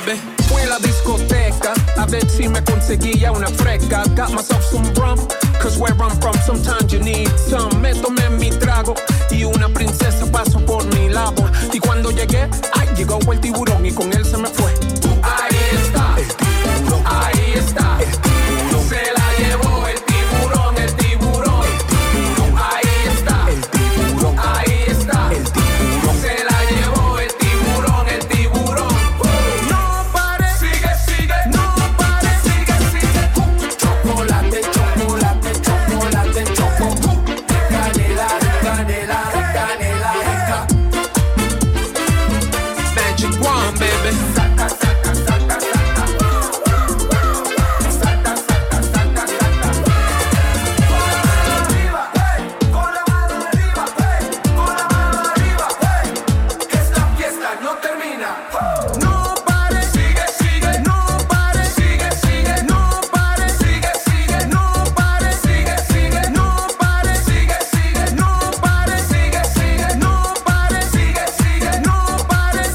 baby. Fui a la discoteca a ver si me conseguía una fresca. Got myself some rum, cause where I'm from sometimes you need some. Me tomé mi trago y una princesa pasó por mi lado. Y cuando llegué, ay, llegó el tiburón y con él